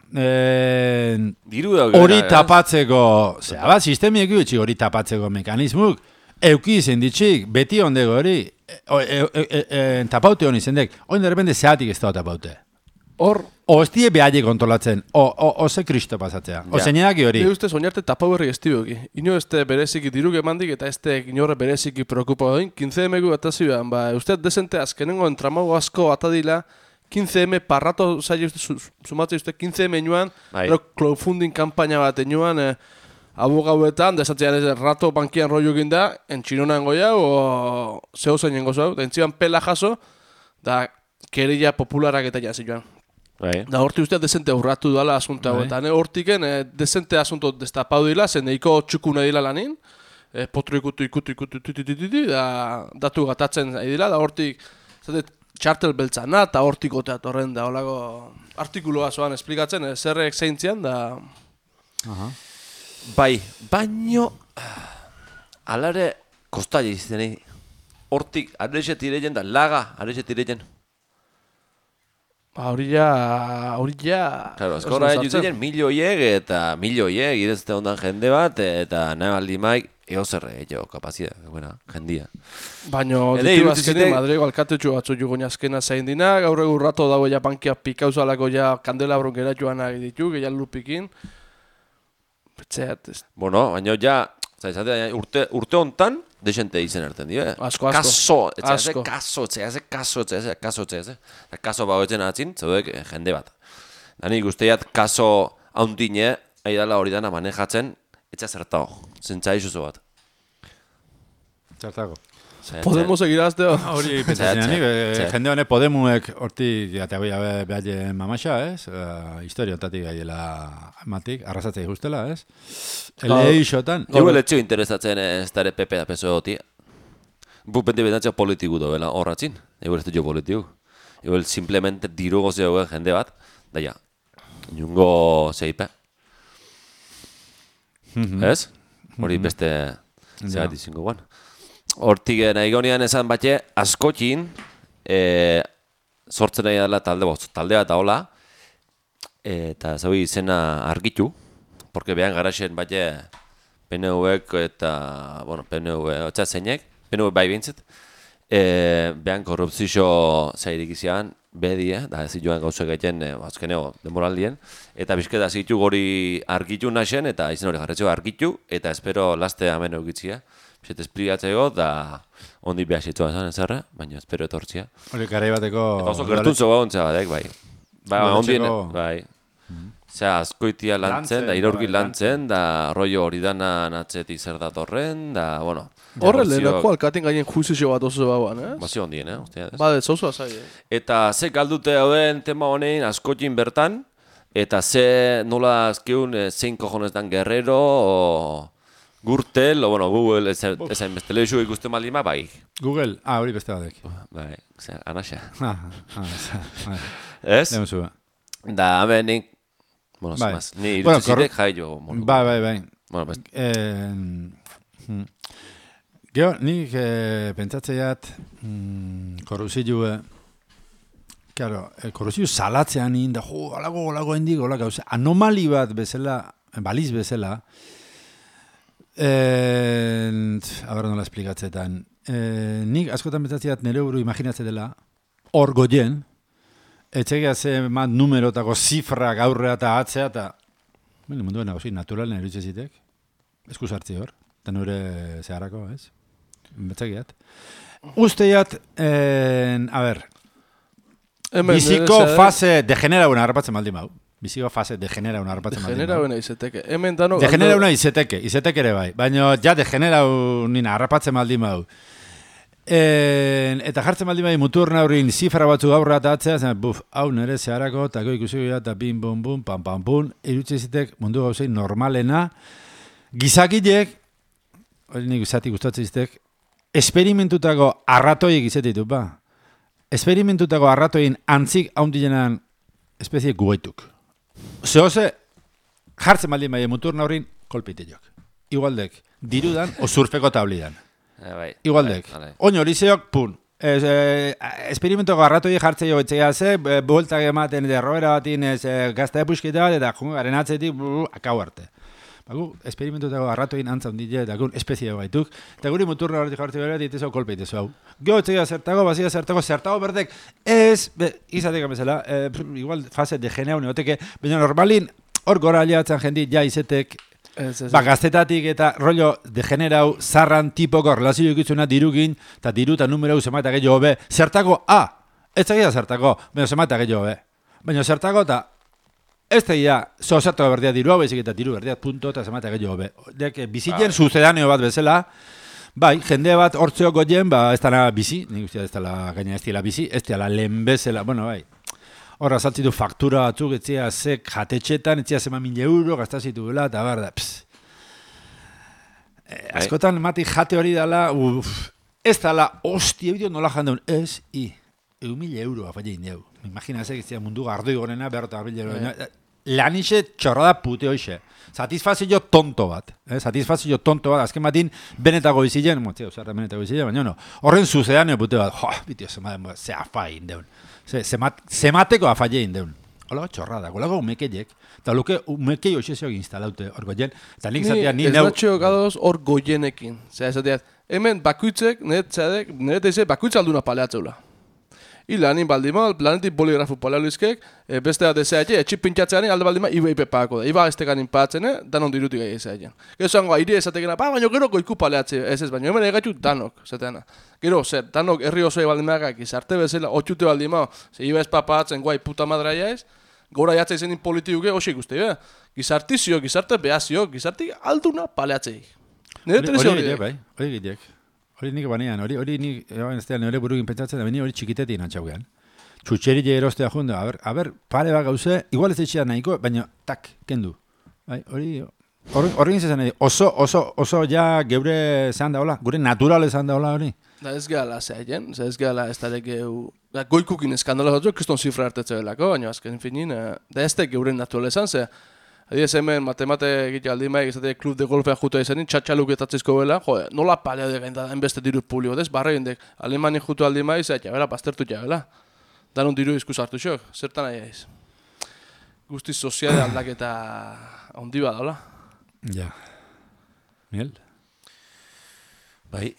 hori tapatzeko, zera bat, sistemiek utzi hori tapatzeko mekanismuk, euki izan ditxik, beti ondego hori, tapaute honi zendek, oin derrepende zeatik ez da tapaute. Hor, ez die behaiek kontrolatzen, ze kristo pasatzea. Zeinak hori. Ni ustez, oinarte tapau berri ez dioki. Ino ez bereziki diruk emandik eta ez inorre bereziki preocupa doin. 15M eta zibean, ustez desente azkenengo entramago asko atadila, 15M parrato zaila sumatze uste 15M inoan, crowdfunding kampaina bat inoan, abogauetan, desatzean ez rato bankian roi egin da, entxinonan goia, o zeo zein nengo zau, da entziban pela jaso, da kerilla popularak eta jazioan. Bai. Da hortik ustea desente urratu dala asunto hau. Bai. Eta dezente desente asunto destapau dila, zen neiko txukuna dila lanin. Potro ikutu, da datu gatatzen dila, da hortik txartel beltzana, eta hortik oteat horren da, holako artikuloa zoan esplikatzen, zerrek zeintzian, da... Aha. Bai, baino... Alare, kostali izenei. Hortik, arexe tireien da, laga, arexe tireien. Hori ja... Claro, eskora jutzen milioiek eta milioiek irezte ondan jende bat, eta nahi baldi maik, eozerre, kapazia, buena, jendia. Baina, ditu azkenin Madrigo alkatetxu batzu jugoin azkena zain dina, gaur egun rato dago ja pankia pikauzalako ja kandelabron gera joanak ditu, gehial lupikin. Betzeat, ez... Bueno, baina ja, urte hontan, desente izen erten dio, Asko. Kaso bagoetzen atzin, zaudek jende bat. Dani guztiat kaso haundine, aidala hori dana manejatzen, etxa zertao, zentza izuzo bat. Txartako. Podemos egirazteo. Hori pentsatzen nik, jende honek Podemuek hortik, eta behar mamaxa, ez? Historia ontatik gaiela matik, arrasatzei justela, ez? Eixotan. Igual etxio interesatzen ez dara PP da PSOE hoti. Bu bende bedatzea politiku dobela horratzin. Igual ez du jo politiku. Igual simplemente diru gozio jende bat, da ja, jungo zeipe. Ez? Hori beste zegat izingo guan. Hortik nahi gonian esan batxe, askotin sortzen nahi dela talde bat hola, eta zau izena argitu, porque behan garaxen batxe PNV-ek eta, bueno, PNV otza zeinek, PNV bai bintzet, behan korrupzio zairik izan, bedi, da ez joan gauza egiten azkeneo demoraldien, eta bizketa zitu gori argitu nasen, eta izen hori jarretzeko argitu, eta espero laste hemen eukitzia. Bizet esplikatzeko, da ondi behar zitua esan ezarra, baina espero etortzia. Hori garai bateko... Eta oso gertuntzo gauntza batek, bai. Bai, ondien, bai. Zea, askoitia lantzen, da iraurki lantzen, da rollo hori dana natzetik zer datorren, da, bueno... Horre lehenako alkaten gainen juizio bat oso bauan, ez? Bazio ondien, ostia. Bade, zauzu azai, Eta ze galdute hauen tema honein askotin bertan, eta ze nola azkiun zein cojones dan Guerrero, Gürtel, o bueno, Google, ezain beste lehizu ikusten maldima, bai. Google, hori beste batek. Bai, anaxa. Ez? Ez? Da, hemen nik, bueno, zamaz, ni irutzizitek jai jo. Bai. Bueno, best. Gero, nik pentsatzeiat korrupzioa, claro, korrupzio salatzean inda, alago hendik, anomali bat bezala, baliz bezala, a ber, nola esplikatzetan. Nik askotan betzatziat nire buru imaginatzen dela, hor goien, etxegia ze mat numerotako zifrak aurrea eta atzea, eta munduan nagozik, naturalen erutzezitek, eskuz hartzi hor, eta nire zeharako, ez? Betzagiat. Usteiat, a ber, biziko fase degenerauna harrapatzen maldin bau. Biziko fase degenerauna harrapatzen maldin bau. Degenerauna izeteke. Hemen dano... Degenerauna izeteke ere bai. Baina ja degeneraunina harrapatzen maldin bau. Eta jartzen maldin bai muturna horrin zifra batzu aurra eta atzea, zen, hau nire zeharako, eta go ikusi goia, eta bim, bum, bum, pam, pam, pum, irutxe izetek mundu gauzei normalena, gizakilek, hori nik izatik gustatzen izetek, esperimentutako arratoiek izetetu, ba. Esperimentutako arratoien antzik haundilenan espezie guaituk. Zehose, jartzen baldin bai muturna horrin, kolpiteok. Igualdek, dirudan o surfeko tablidan. Igualdek. Oino, liseok, pun. Esperimentoko arratoi jartzei hobetxea ze, bueltak ematen derroera batin gazta epusketa bat, eta jungaren atzetik, akau arte. Bagu, esperimentutako arratoin antza hundile, eta gun espezie baituk, eta guri muturna horretik jartzei bera, ditezau kolpeitezu hau. Gio etxea zertago, bazia zertago berdek, ez, izatek amezela, igual fase de geneaune, oteke, baina normalin, hor gora aliatzen jendi, ja izetek, gaztetatik eta rollo degenerau zarran tipoko relazio ikitzuna dirugin, eta diru eta numerau zemata gehiago be, zertako, ez tegia zertako, baina zemata gehiago be. Baina zertako eta ez tegia, zertako berdia diru hau, bezik eta diru berdia punto eta zemata gehiago be. Dek, bizitzen suzedaneo bat bezala, bai, jende bat hortzeok goien, ez dara bizi, nik uste ez dela gaina ez dela bizi, ez dela lehen bezala, bueno, bai. Hor azaltzitu faktura batzuk, etzia zek jatetxetan, etzia zema 1.000 euro, gastazitu gela, eta barda, askotan mati jate hori dala, ez dala, hostia, bideo nola jandeun, ez, 1.000 euro afaile indeu. Imagina zek, etzia mundu gardoi gorena, berrota garbile, lanixe txorrada pute hoxe. Satisfazio tonto bat. Satisfazio tonto bat. Azken batin, benetako bizilen, benetako bizilen, baina no. Horren zuzean, pute bat, bitio, ze afai indeun. Zemateko afaile indeun. Hola txorrada, golako umekeiek. Eta luke umekei hoxe zeok instalaute hor goien. Eta nik zatea, ni ez natxo gadoz hor goienekin. Zer, zatea, hemen bakuitzek, nire teize bakuitzalduna paleatzeula. Ilanin baldimal, planetik boligrafu paleolizkek, beste bat ezeatxe, etxip pintxatzean alde baldima ibe pagako da. Iba estekan inpatzene, danon dirutik gai ezeatxen. Gero zango, aire ezatekena, baina gero goiku paleatze, ez, baina hemen egatxu danok, zateana. Gero, zer, danok herri osoi baldimaak, izarte bezala, otxute baldima, ze iba espapatzen guai puta madraia ez, gora jatza izenin politiuke, hoxe ikuste, gizartizio, gizarte behazio, gizartik alduna paleatzeik. Nire terese hori dek. Hori nik banean, hori nik, nire burukin pentsatzen da, beni hori txikitetik natxaugean. Txutxeri erostea jundu, a ber, pare bat gauze, igual ez etxean nahiko, baina tak, kendu. Hori izan nahi, oso ja geure zehan daola, gure naturale zehan daola hori. Da ez gehala zehaien, ez gehala ez darek goikukin eskandala zatu, kriston zifra hartetze belako, baina azken finin, da ez da geure naturale zan, ze, adiez hemen matemate egitea aldimaik, izate klub de golfea jutua izanin, txatxaluk etatzizko bela, nola palea de gain da enbeste diru publiko, ez? Barra gendek, alemani jutua aldimaik, zaita, bera, baztertu ja, bela. Danon diru izkuz hartu xok, zertan nahi aiz. Guztiz soziale aldaketa ondi bat, hola? Ja. Miel? Bai.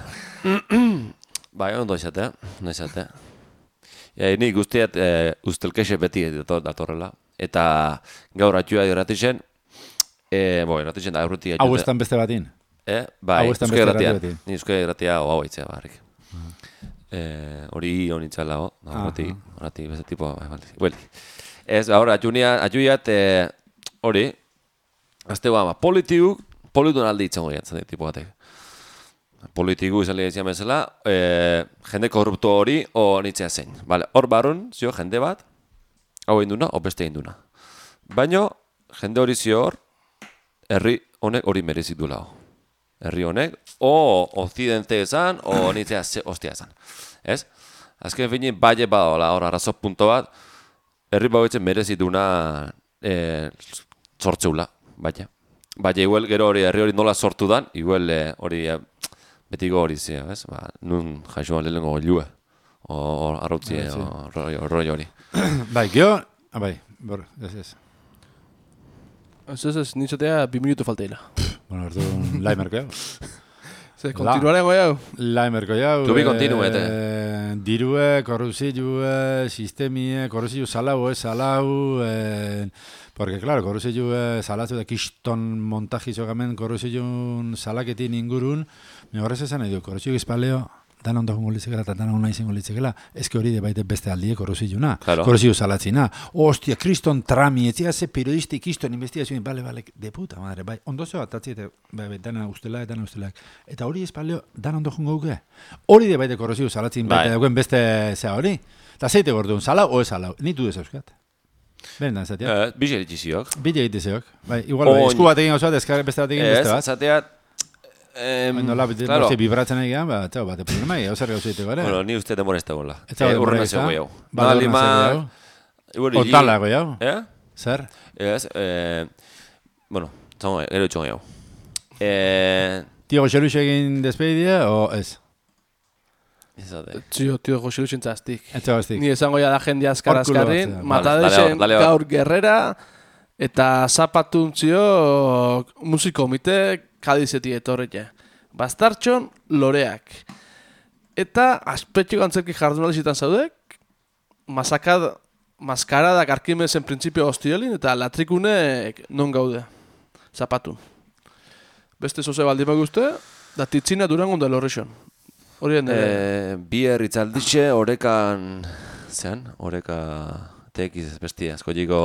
Bai, ondo izatea. Ni guztiat ustelkexe beti datorrela. Eta gaur atxua irratixen, irratixen da aurruti atxua. Hau estan beste batin? Bai, euskal irratia. Ni euskal irratia hau itzea barrik. Hori honitzala, horati, beste tipo, bai. Ez, ahora, atxuiat, hori, azte guama, politiun aldi itzango jantzen, tipo batek. Politiku izan lehizia bezala, jende korrupto hori, honitzea zein. Hor barun, zio, jende bat, hau induna, o beste induna. Baina, jende hori zior, herri honek hori merezik du lau. Herri honek, o occidente esan, o nitzea ostia esan. Ez? Azken finin, baile badola, hor arazo punto bat, herri bauetzen merezik duna sortzeula, baina. Baina, igual, gero hori herri hori nola sortu dan, igual hori betiko hori zia, ez? Nun jaixoan lehenko lue, o arrautzi, o roi hori. Bai, geho, bai, ez. Ez, nintzatea 2 minutu falteila. Bueno, ordu, laimerko jau. Ze, kontinuaren goi hau? Laimerko jau. Tubi kontinuete. Dirue, korrupzioe, sistemie, korrupzio salau, porque, claro, korrupzioe salatu da kiston montajizo gamen korrupzio salaketin ingurun, me horrez esan nahi du, korrupzio gizpaleo, dan ondo jongo litzekela eta dan hona izango litzekela, ezke hori de baite beste aldiek korruziouna, korruzio salatzina. Ostia, kriston trami, etzia ze periodistik kiston investigazioen, bale, de puta madre, bai, ondo zeo atatziete, bai, dana ustela. Eta hori espaleo, dan ondo jongo guke. Hori de baite korruzio salatzin, baite dagoen beste zea hori. Eta zeite gorduan, salau o ez salau, nitu ez euskat. Berendan, zatea? Bide egitiziok. Bide egitiziok. Bai, igual, esku bat egin osoat, beste bat egin beste bat. Zateat, Nola, vibratzen nahi gehan, bat problema egia, zer gauza egiteko, Bueno, ni uste demora ez dagoela. Urren nazio goi hau. Otala goi hau. Zer? Ez, bueno, zango, ero itxon goi hau. Tio Goxeluxe egin despedidea, o ez? Tio Goxeluxe entzaztik. Entzaztik. Ni esango ya da jende azkarrin, matadesen gaur gerrera, eta zapatuntzio musikomite Kadizeti etorretia. Bastartxon loreak. Eta aspetxo gantzerki jardunalizitan zaudek, maskaradak Arkimedezen printzipio hostiolin eta latrikunek non gaude. Zapatun. Beste zoze baldima guzte, da titzina durangon da lorrexon. Horien bi herritzalditxe, orekan, zean, oreka tekiz bestia, askoiko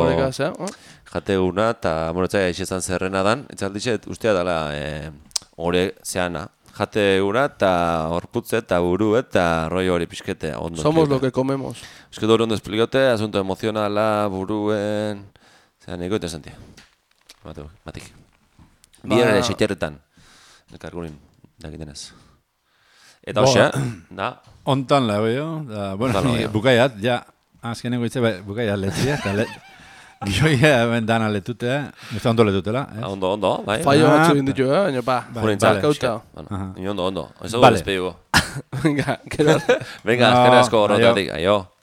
jateguna, eta moretzai aixezan zerrena dan, itzalditxe ustea dela ore zeana, jate ura eta horputze eta buru eta rollo hori pixkete ondo. Somos lo que comemos. Es que duro ondo explikote, asunto emozionala, buruen... Zera, niko interesantia. Matik. Bien ere, xeiterretan. Nekargurin, dakitenez. Eta hoxe, da... Ontan la veo, bueno, bukaiat, ja, azkeneko itze, bukaiat letzia, eta gioia dana letutea, ez ondo letutela. Ondo, bai. Fallo batzu inditu, baina pa. Zakauta. Ondo. Ez dugu despedigo. Venga, gero. Venga, azken asko horretatik, aio.